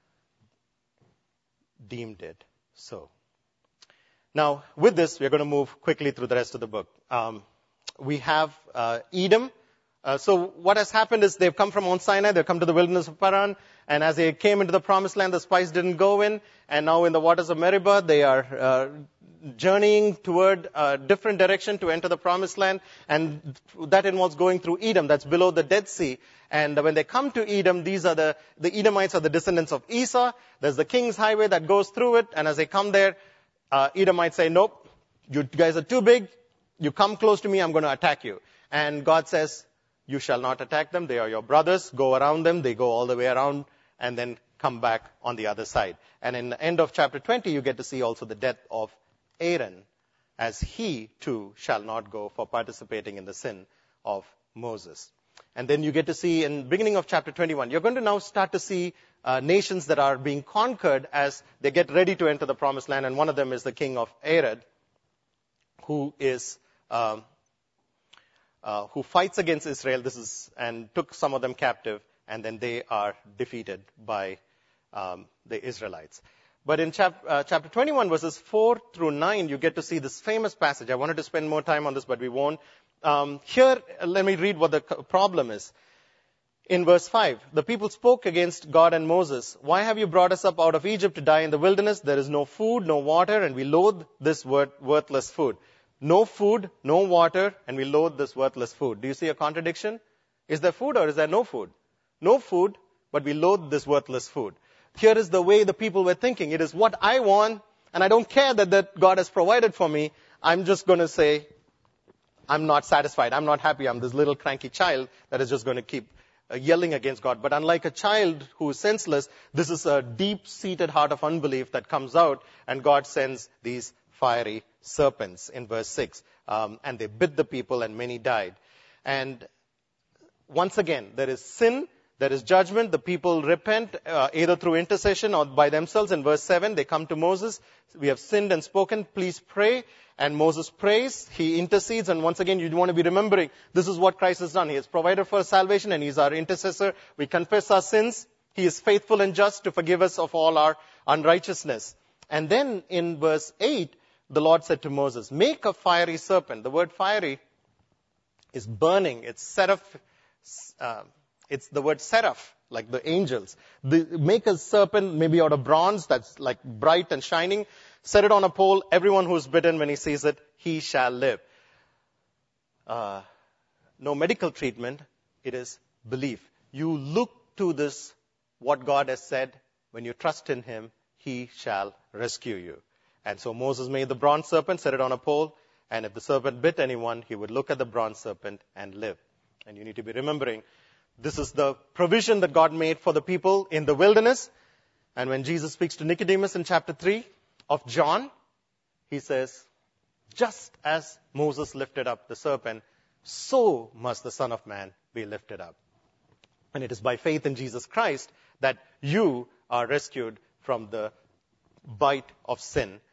deemed it so. Now, with this, we're going to move quickly through the rest of the book. Um, we have uh, Edom. Uh, so what has happened is they've come from Mount Sinai, they've come to the wilderness of Paran, and as they came into the promised land, the spies didn't go in, and now in the waters of Meribah, they are uh, journeying toward a different direction to enter the promised land, and that involves going through Edom, that's below the Dead Sea. And when they come to Edom, these are the, the Edomites are the descendants of Esau. There's the King's Highway that goes through it, and as they come there, uh, Edomites say, nope, you guys are too big, you come close to me, I'm going to attack you. And God says, you shall not attack them, they are your brothers, go around them, they go all the way around, and then come back on the other side. And in the end of chapter twenty, you get to see also the death of Aaron, as he too shall not go for participating in the sin of Moses. And then you get to see in beginning of chapter twenty-one, you're going to now start to see uh, nations that are being conquered as they get ready to enter the promised land. And one of them is the king of Arad, who is um, uh, who fights against Israel. This is and took some of them captive, and then they are defeated by um, the Israelites. But in chap- uh, chapter twenty-one, verses four through nine, you get to see this famous passage. I wanted to spend more time on this, but we won't. Um, here, let me read what the problem is. In verse five, the people spoke against God and Moses. Why have you brought us up out of Egypt to die in the wilderness? There is no food, no water, and we loathe this wor- worthless food. No food, no water, and we loathe this worthless food. Do you see a contradiction? Is there food or is there no food? No food, but we loathe this worthless food. Here is the way the people were thinking. It is what I want, and I don't care that, that God has provided for me. I'm just going to say, I'm not satisfied. I'm not happy. I'm this little cranky child that is just going to keep uh, yelling against God. But unlike a child who is senseless, this is a deep-seated heart of unbelief that comes out, and God sends these fiery serpents in verse six. Um, and they bit the people, and many died. And once again, there is sin. There is judgment. The people repent uh, either through intercession or by themselves. In verse seven, they come to Moses. We have sinned and spoken. Please pray. And Moses prays. He intercedes. And once again, you want to be remembering, this is what Christ has done. He has provided for us salvation, and He's our intercessor. We confess our sins. He is faithful and just to forgive us of all our unrighteousness. And then in verse eight, the Lord said to Moses, make a fiery serpent. The word fiery is burning. It's seraph. Uh, It's the word seraph, like the angels. The, make a serpent maybe out of bronze that's like bright and shining. Set it on a pole. Everyone who's bitten, when he sees it, he shall live. Uh, no medical treatment. It is belief. You look to this, what God has said. When you trust in Him, He shall rescue you. And so Moses made the bronze serpent, set it on a pole. And if the serpent bit anyone, he would look at the bronze serpent and live. And you need to be remembering, this is the provision that God made for the people in the wilderness. And when Jesus speaks to Nicodemus in chapter three of John, He says, just as Moses lifted up the serpent, so must the Son of Man be lifted up. And it is by faith in Jesus Christ that you are rescued from the bite of sin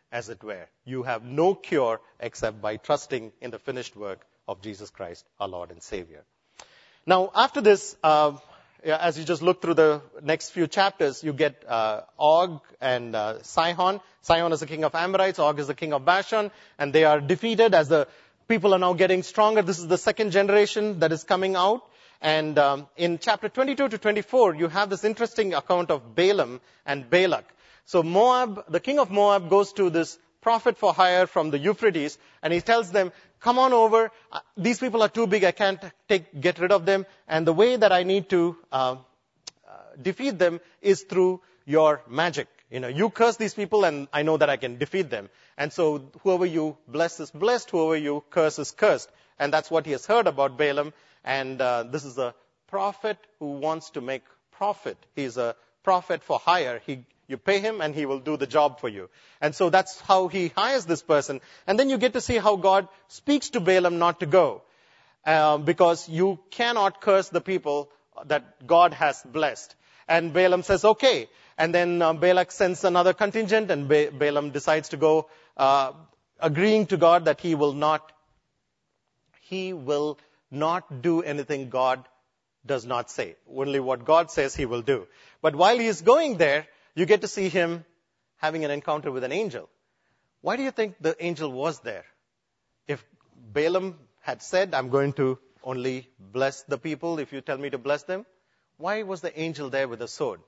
as it were. You have no cure except by trusting in the finished work of Jesus Christ, our Lord and Savior. Now, after this, uh, as you just look through the next few chapters, you get uh, Og and uh, Sihon. Sihon is the king of Amorites, Og is the king of Bashan, and they are defeated as the people are now getting stronger. This is the second generation that is coming out. And um, in chapter twenty-two to twenty-four, you have this interesting account of Balaam and Balak. So Moab, the king of Moab, goes to this prophet for hire from the Euphrates, and he tells them, come on over. Uh, these people are too big. I can't take, get rid of them. And the way that I need to uh, uh, defeat them is through your magic. You know, you curse these people, and I know that I can defeat them. And so whoever you bless is blessed. Whoever you curse is cursed. And that's what he has heard about Balaam. And uh, this is a prophet who wants to make profit. He's a prophet for hire. He You pay him and he will do the job for you. And so that's how he hires this person. And then you get to see how God speaks to Balaam not to go. Uh, because you cannot curse the people that God has blessed. And Balaam says, okay. And then uh, Balak sends another contingent, and ba- Balaam decides to go, uh, agreeing to God that he will not, he will not do anything God does not say. Only what God says he will do. But while he is going there, you get to see him having an encounter with an angel. Why do you think the angel was there? If Balaam had said, I'm going to only bless the people if you tell me to bless them, why was the angel there with a sword?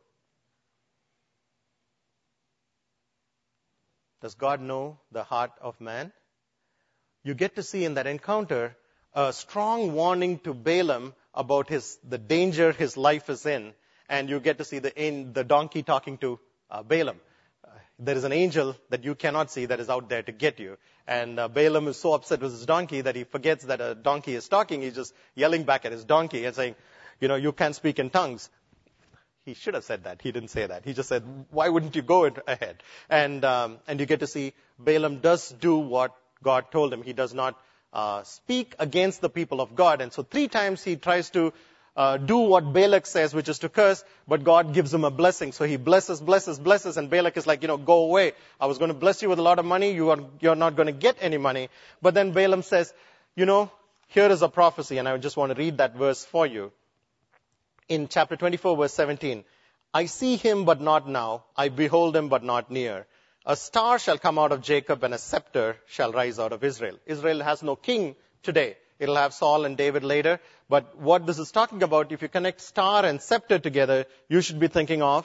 Does God know the heart of man? You get to see in that encounter a strong warning to Balaam about his the danger his life is in. And you get to see the in, the donkey talking to uh, Balaam. Uh, there is an angel that you cannot see that is out there to get you. And uh, Balaam is so upset with his donkey that he forgets that a donkey is talking. He's just yelling back at his donkey and saying, you know, you can't speak in tongues. He should have said that. He didn't say that. He just said, why wouldn't you go ahead? And um, and you get to see Balaam does do what God told him. He does not uh, speak against the people of God. And so three times he tries to Uh, do what Balak says, which is to curse, but God gives him a blessing. So he blesses, blesses, blesses, and Balak is like, you know, go away. I was going to bless you with a lot of money. You are, you're not going to get any money. But then Balaam says, you know, here is a prophecy, and I just want to read that verse for you. In chapter twenty-four, verse seventeen, I see him, but not now. I behold him, but not near. A star shall come out of Jacob, and a scepter shall rise out of Israel. Israel has no king today. It'll have Saul and David later. But what this is talking about, if you connect star and scepter together, you should be thinking of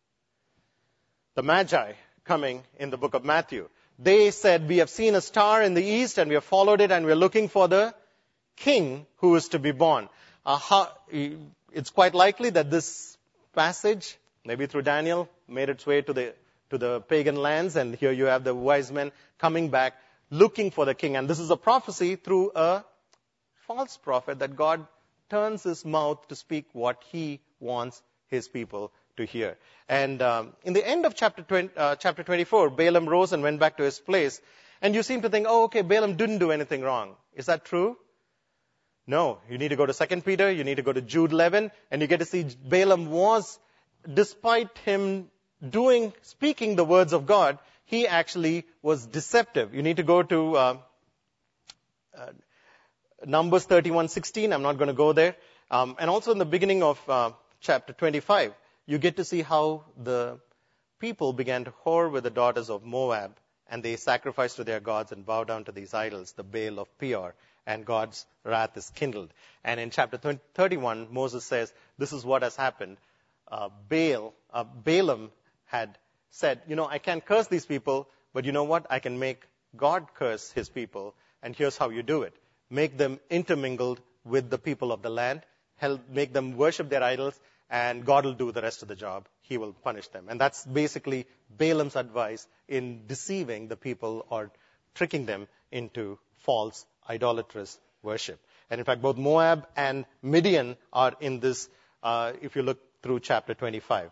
the Magi coming in the book of Matthew. They said, we have seen a star in the east and we have followed it and we are looking for the king who is to be born. Uh, how, it's quite likely that this passage, maybe through Daniel, made its way to the, to the pagan lands, and here you have the wise men coming back looking for the king. And this is a prophecy through a false prophet that God turns his mouth to speak what he wants his people to hear. And um, in the end of chapter twenty, uh, chapter twenty-four, Balaam rose and went back to his place. And you seem to think, oh, okay, Balaam didn't do anything wrong. Is that true? No. You need to go to Second Peter. You need to go to Jude eleven. And you get to see Balaam was, despite him doing, speaking the words of God, he actually was deceptive. You need to go to uh, uh, Numbers thirty-one sixteen, I'm not going to go there. Um, and also in the beginning of uh, chapter twenty-five, you get to see how the people began to whore with the daughters of Moab, and they sacrificed to their gods and bowed down to these idols, the Baal of Peor, and God's wrath is kindled. And in chapter thirty-one, Moses says, this is what has happened. Uh, Baal, uh, Balaam had said, you know, I can't curse these people, but you know what? I can make God curse his people, and here's how you do it. Make them intermingled with the people of the land, help make them worship their idols, and God will do the rest of the job. He will punish them. And that's basically Balaam's advice in deceiving the people or tricking them into false idolatrous worship. And in fact, both Moab and Midian are in this, uh, if you look through chapter twenty-five.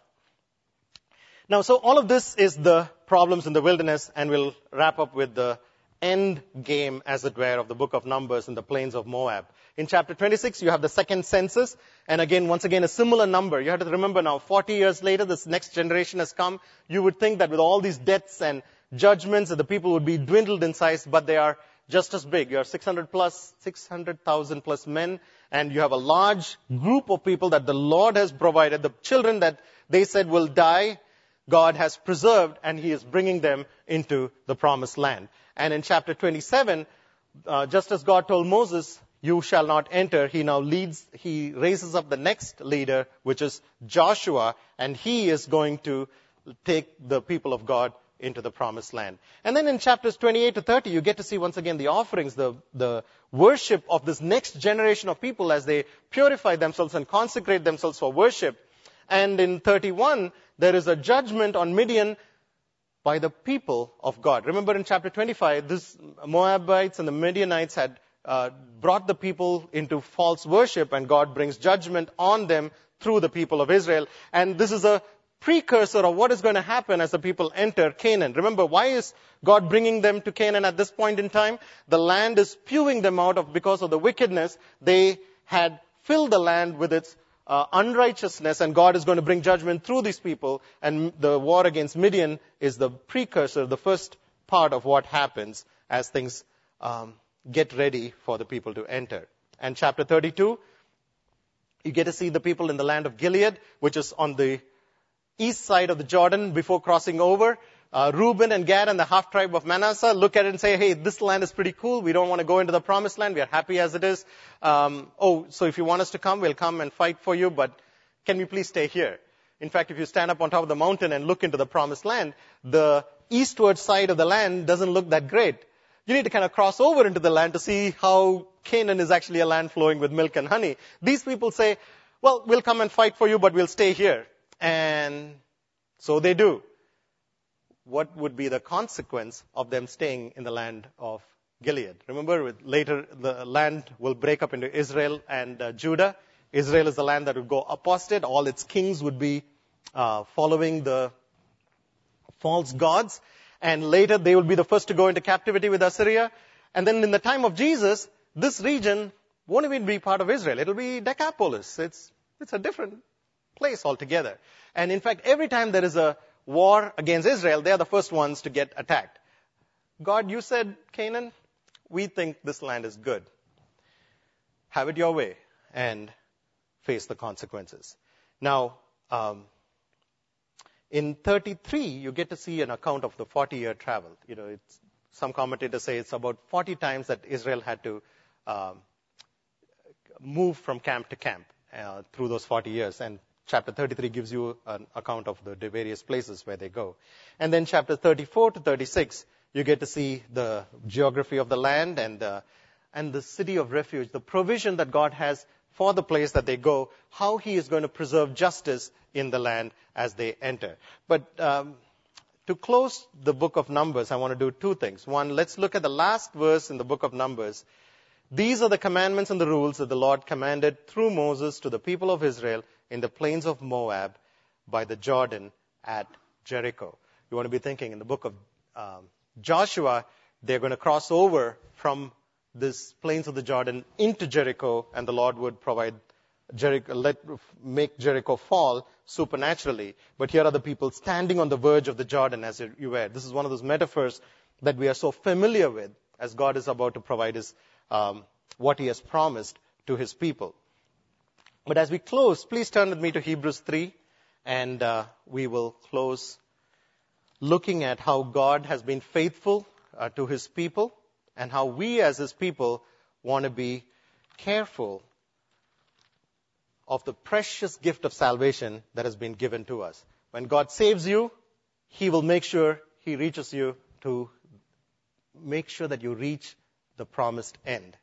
Now, so all of this is the problems in the wilderness, and we'll wrap up with the end game, as it were, of the book of Numbers in the plains of Moab. In chapter twenty-six, you have the second census. And again, once again, a similar number. You have to remember now, forty years later, this next generation has come. You would think that with all these deaths and judgments, that the people would be dwindled in size, but they are just as big. You are six hundred plus, six hundred thousand plus men, and you have a large group of people that the Lord has provided. The children that they said will die, God has preserved, and He is bringing them into the promised land. And in chapter twenty-seven, uh, just as God told Moses, you shall not enter, he now leads, he raises up the next leader, which is Joshua, and he is going to take the people of God into the promised land. And then in chapters twenty-eight to thirty, you get to see once again the offerings, the, the worship of this next generation of people as they purify themselves and consecrate themselves for worship. And in thirty-one, there is a judgment on Midian by the people of God. Remember in chapter twenty-five, this Moabites and the Midianites had uh, brought the people into false worship, and God brings judgment on them through the people of Israel. And this is a precursor of what is going to happen as the people enter Canaan. Remember, why is God bringing them to Canaan at this point in time? The land is spewing them out of because of the wickedness. They had filled the land with its uh, unrighteousness, and God is going to bring judgment through these people. And the war against Midian is the precursor, the first part of what happens as things um, get ready for the people to enter. And chapter thirty-two, you get to see the people in the land of Gilead, which is on the east side of the Jordan before crossing over. Uh, Reuben and Gad and the half tribe of Manasseh look at it and say, hey, this land is pretty cool. We don't want to go into the promised land. We are happy as it is. Um, oh, so if you want us to come, we'll come and fight for you, but can we please stay here? In fact, if you stand up on top of the mountain and look into the promised land, the eastward side of the land doesn't look that great. You need to kind of cross over into the land to see how Canaan is actually a land flowing with milk and honey. These people say, well, we'll come and fight for you, but we'll stay here. And so they do. What would be the consequence of them staying in the land of Gilead? Remember, with later the land will break up into Israel and uh, Judah. Israel is the land that would go apostate. All its kings would be uh, following the false gods. And later they will be the first to go into captivity with Assyria. And then in the time of Jesus, this region won't even be part of Israel. It'll be Decapolis. It's, it's a different place altogether. And in fact, every time there is a war against Israel, they are the first ones to get attacked. God, you said, Canaan, we think this land is good. Have it your way and face the consequences. Now, um, in thirty-three, you get to see an account of the forty-year travel. You know, it's, some commentators say it's about forty times that Israel had to um, move from camp to camp uh, through those forty years. And chapter thirty-three gives you an account of the various places where they go. And then chapter thirty-four to thirty-six, you get to see the geography of the land and the, and the city of refuge, the provision that God has for the place that they go, how He is going to preserve justice in the land as they enter. But um, to close the book of Numbers, I want to do two things. One, let's look at the last verse in the book of Numbers. These are the commandments and the rules that the Lord commanded through Moses to the people of Israel in the plains of Moab by the Jordan at Jericho. You want to be thinking in the book of um, Joshua, they're going to cross over from this plains of the Jordan into Jericho, and the Lord would provide Jericho, let, make Jericho fall supernaturally. But here are the people standing on the verge of the Jordan as you were. This is one of those metaphors that we are so familiar with as God is about to provide his, um, what He has promised to His people. But as we close, please turn with me to Hebrews three, and uh, we will close looking at how God has been faithful uh, to His people, and how we as His people want to be careful of the precious gift of salvation that has been given to us. When God saves you, He will make sure He reaches you to make sure that you reach the promised end.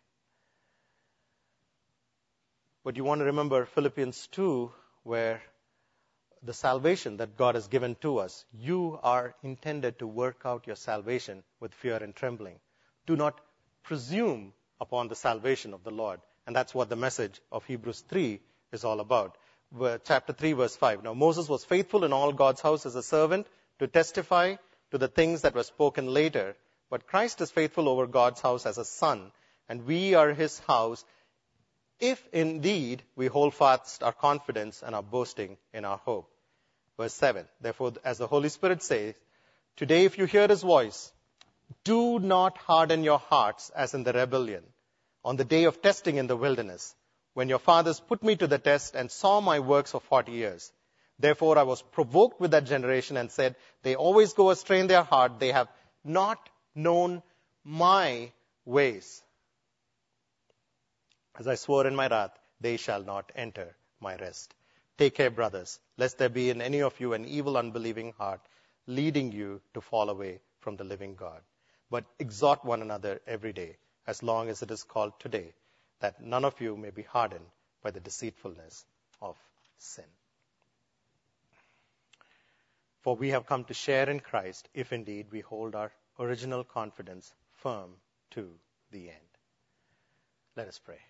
But you want to remember Philippians two, where the salvation that God has given to us, you are intended to work out your salvation with fear and trembling. Do not presume upon the salvation of the Lord. And that's what the message of Hebrews three is all about. Chapter three, verse five. Now Moses was faithful in all God's house as a servant to testify to the things that were spoken later. But Christ is faithful over God's house as a son, and we are His house, if indeed we hold fast our confidence and our boasting in our hope. Verse seven. Therefore, as the Holy Spirit says, Today, if you hear his voice, do not harden your hearts as in the rebellion on the day of testing in the wilderness, when your fathers put me to the test and saw my works for forty years. Therefore I was provoked with that generation and said, they always go astray in their heart. They have not known my ways. As I swore in my wrath, they shall not enter my rest. Take care, brothers, lest there be in any of you an evil, unbelieving heart, leading you to fall away from the living God. But exhort one another every day, as long as it is called today, that none of you may be hardened by the deceitfulness of sin. For we have come to share in Christ, if indeed we hold our original confidence firm to the end. Let us pray.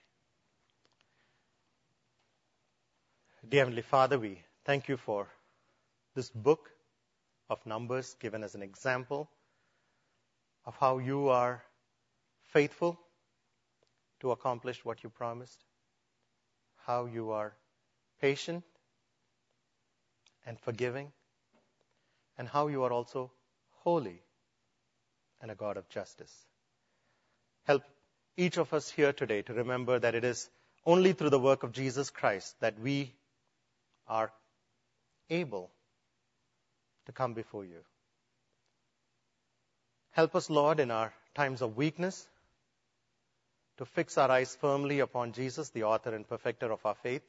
Dear Heavenly Father, we thank you for this book of Numbers given as an example of how you are faithful to accomplish what you promised, how you are patient and forgiving, and how you are also holy and a God of justice. Help each of us here today to remember that it is only through the work of Jesus Christ that we are able to come before you. Help us, Lord, in our times of weakness, to fix our eyes firmly upon Jesus, the author and perfecter of our faith.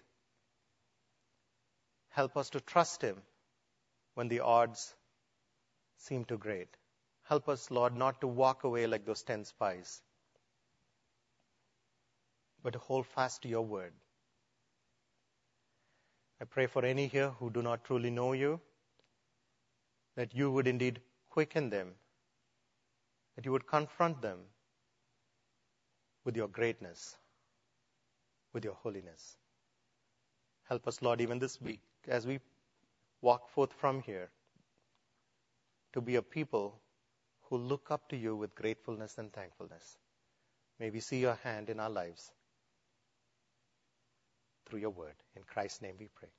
Help us to trust him when the odds seem too great. Help us, Lord, not to walk away like those ten spies, but to hold fast to your word. I pray for any here who do not truly know you, that you would indeed quicken them, that you would confront them with your greatness, with your holiness. Help us, Lord, even this week, as we walk forth from here, to be a people who look up to you with gratefulness and thankfulness. May we see your hand in our lives through your word. In Christ's name we pray.